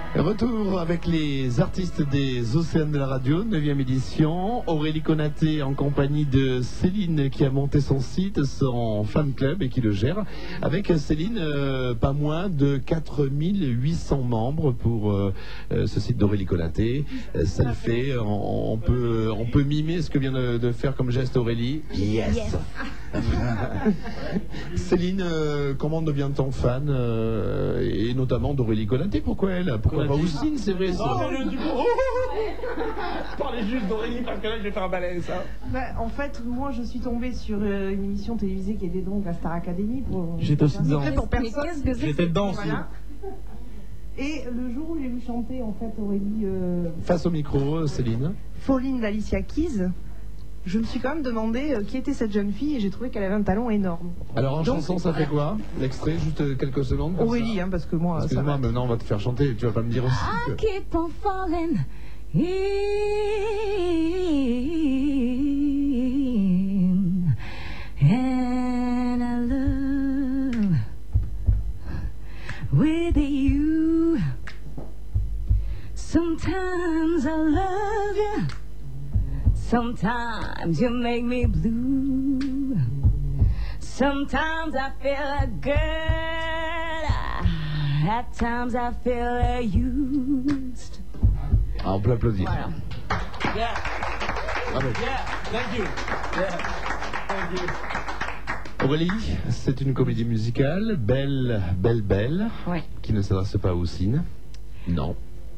Retour avec les artistes des Océanes de la radio, 9e édition. Aurélie Konaté en compagnie de Céline qui a monté son site, son fan club et qui le gère. Avec Céline, pas moins de 4800 membres pour ce site d'Aurélie Konaté. Ça le fait, on peut mimer ce que vient de faire comme geste Aurélie. Yes. Céline, comment devient-on fan et notamment d'Aurélie Konaté? Pourquoi elle? Pourquoi pas Oussine? C'est vrai. Parlez juste d'Aurélie parce que là je vais faire un balai ça. En fait, moi je suis tombée sur une émission télévisée qui était donc la Star Academy. J'étais aussi dedans. J'étais dedans aussi. Voilà. Et le jour où j'ai vu chanter en fait Aurélie face au micro, Céline. Falling d'Alicia Keys, je me suis quand même demandé qui était cette jeune fille et j'ai trouvé qu'elle avait un talent énorme. Alors en chanson, ça fait quoi? L'extrait, juste quelques secondes. Aurélie, parce que moi. Excuse-moi, maintenant on va te faire chanter. Tu vas pas me dire aussi. I keep on falling in and I love with you. Sometimes I love you. Sometimes you make me blue. Sometimes I feel good. At times I feel used. Ah, on peut applaudir. Voilà. Yeah. Bravo. Yeah. Thank you. Yeah. Thank you. Aurélie, c'est une comédie musicale, Belle, Belle, Belle, Ouais. qui ne s'adresse pas à Oussine. Non.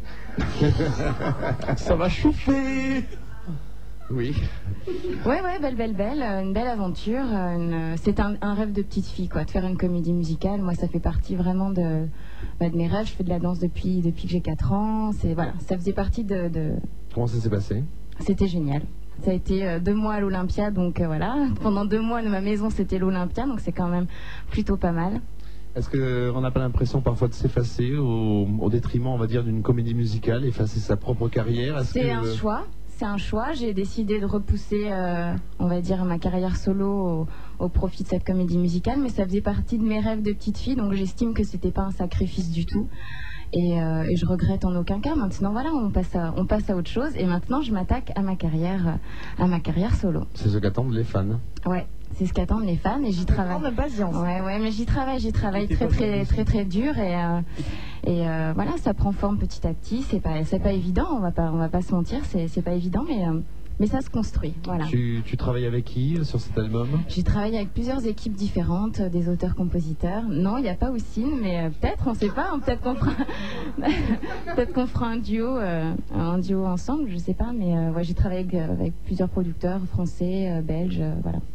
Ça va chauffer. Oui. Ouais, belle, belle, belle, une belle aventure. C'est un rêve de petite fille, quoi, de faire une comédie musicale. Moi, ça fait partie vraiment de mes rêves. Je fais de la danse depuis que j'ai 4 ans. Voilà, ça faisait partie de... Comment ça s'est passé? C'était génial. Ça a été 2 mois à l'Olympia, donc voilà. Pendant 2 mois, ma maison, c'était l'Olympia, donc c'est quand même plutôt pas mal. Est-ce qu'on n'a pas l'impression parfois de s'effacer au détriment, on va dire, d'une comédie musicale, effacer sa propre carrière? C'est un choix. C'est un choix. J'ai décidé de repousser, on va dire, ma carrière solo au profit de cette comédie musicale, mais ça faisait partie de mes rêves de petite fille, donc j'estime que c'était pas un sacrifice du tout. Et je regrette en aucun cas. Maintenant, voilà, on passe à autre chose. Et maintenant, je m'attaque à ma carrière solo. C'est ce qu'attendent les fans. Ouais, c'est ce qu'attendent les fans et j'y travaille. Grande patience. Ouais, mais j'y travaille très dur et voilà, ça prend forme petit à petit. C'est pas évident, on va pas se mentir, c'est pas évident, mais ça se construit. Voilà. Tu travailles avec qui sur cet album? J'ai travaillé avec plusieurs équipes différentes, des auteurs-compositeurs. Non, il n'y a pas Oussine, mais peut-être, on ne sait pas. Peut-être qu'on fera, peut-être qu'on fera un duo ensemble, je ne sais pas. Mais ouais, j'ai travaillé avec plusieurs producteurs français, belges, voilà.